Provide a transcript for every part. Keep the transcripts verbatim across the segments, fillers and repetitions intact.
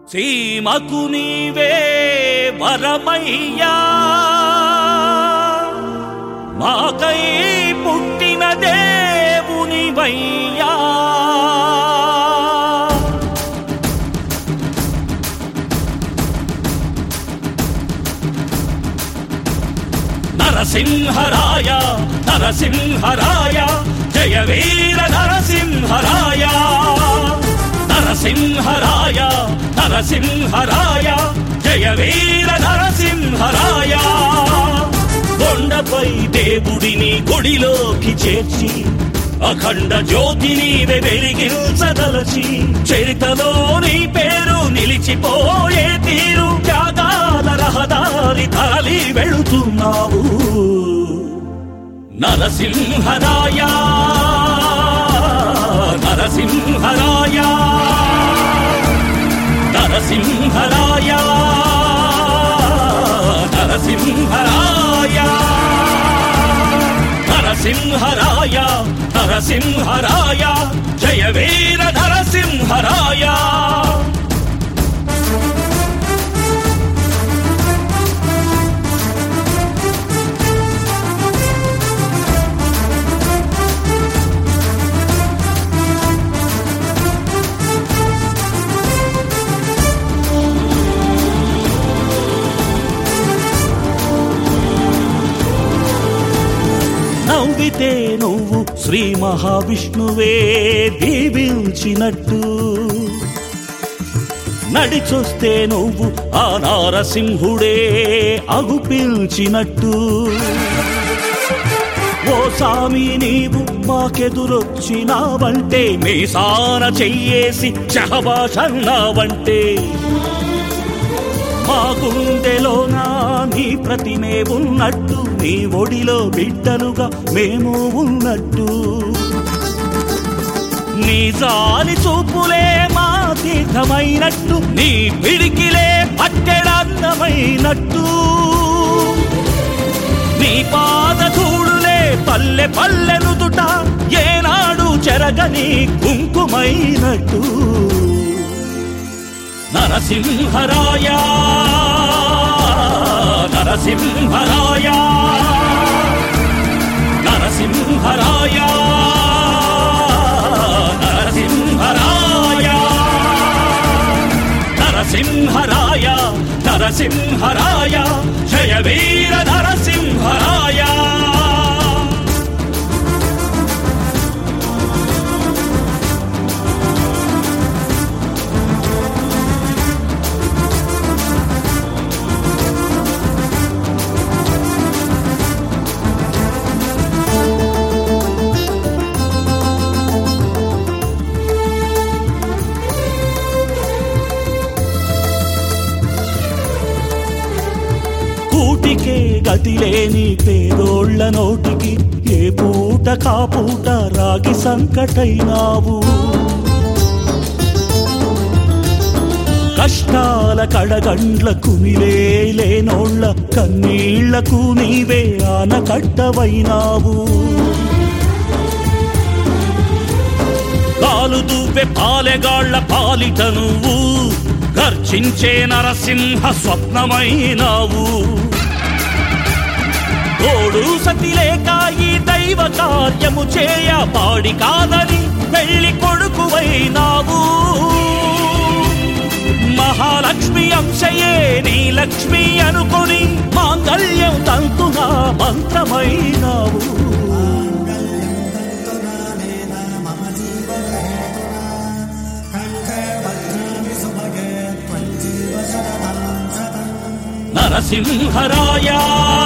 సీమకు నీవే వరమయ్యా, మాకై పుట్టిన దేవునివయ్యా. నరసింహరాయ నరసింహరాయ జయ వీర నరసింహరాయ. నరసింహరాయ నరసింహరాయ జయ వీర నరసింహరాయ. కొండపై దేవుడిని గుడిలోకి చేర్చి అఖండ జ్యోతిని వెలిగించదలచి, చరితలో నీ పేరు నిలిచిపోయే తీరు త్యాగాల రహదారి తరలి వెళుతున్నావు. నరసింహరాయ నరసింహరాయ నరసింహరాయ నరసింహరాయ నరసింహరాయ నరసింహరాయ జయ వీర నరసింహరాయ. నవ్వితే నువ్వు శ్రీ మహావిష్ణువే దీవించినట్టు, నడిచొస్తే నువ్వు ఆ నారసింహుడే అగుపిల్చినట్టు. ఓ సామి నీవు మాకెదురొచ్చినావంటే, మీసాన చెయ్యేసి చహబాషన్నావంటే, మా గుండెలోనా నీ ప్రతిమే ఉన్నట్టు, నీ ఒడిలో బిడ్డలుగా మేము ఉన్నట్టు. నీ జాలి చూపులే మా తీర్థమైనట్టు, నీ పిడికిలే పట్టెడన్నమైనట్టు, నీ పాద చూడులే పల్లె పల్లెనుదుట ఏనాడు చెరగని కుంకుమైనట్టు. నరసింహరాయ నరసింహరాయ నరసింహరాయ నరసింహరాయ నరసింహరాయ నరసింహరాయ జయ వీర నరసింహరాయ. కూటికే గతిలేని పేదోళ్ల నోటికి ఏ పూట కాపూట రాగి సంకటైనావు. కష్టాల కడగండ్ల కుమిలేనోళ్ల కన్నీళ్లకు నీవే ఆనకట్టవైనావు. కాలు దూపే పాలెగాళ్ల పాలిట నువ్వు గర్జించే నరసింహ స్వప్నమైనావు. తోడు సతి లేక ఈ దైవ కార్యము చేయ పాడి కాదని పెళ్లి కొడుకువైనావు. మహాలక్ష్మి అంశయే నీ లక్ష్మి అనుకొని మాంగళ్యం తంతునా మంత్రమైనావు. నరసింహరాయ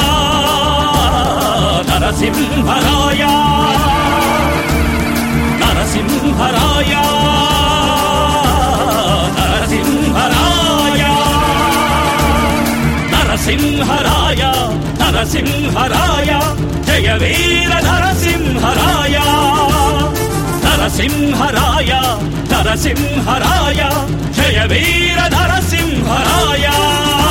నరసింహరాయ నరసింహరాయ నరసింహరాయ నరసింహరాయ నరసింహరాయ జయ వీర నరసింహరాయ. నరసింహరాయ నరసింహరాయ జయ వీర నరసింహరాయ.